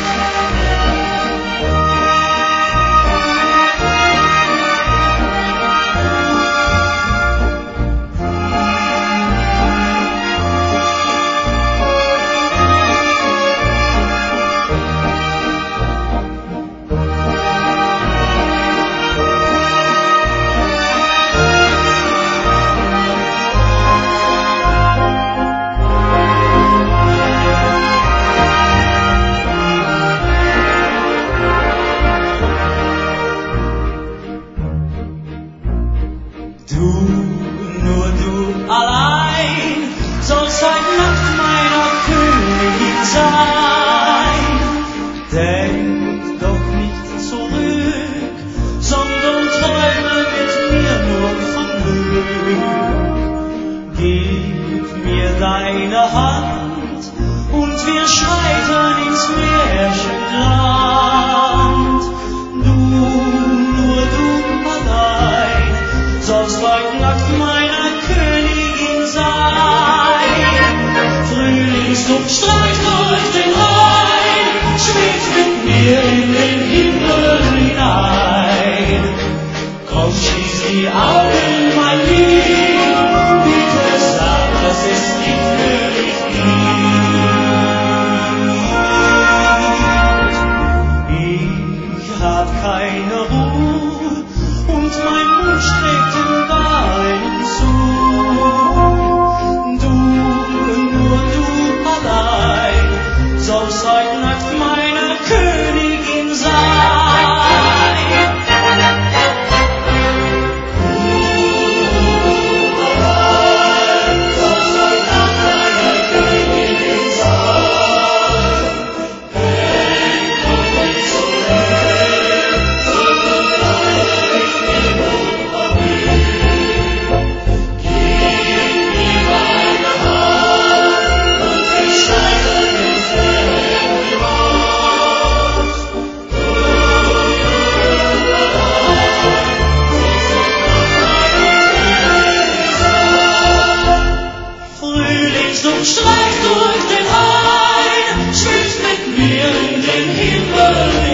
Deine Hand und wir schreiten ins Märchenland. Nur du allein sollst heute Nacht meiner Königin sein. Frühlingsduft streicht durch den Rhein, schwebt mit mir in den Himmel hinein. Komm, schließ die Augen, mein Lieb, bitte sag, dass es nicht für dich gibt. Ich hab keine Ruhe und mein Mund strebt in deinen Zug. Nur du allein sollst heute Nacht meiner Königin sein. Streicht durch den Rhein, schwimmt mit mir in den Himmel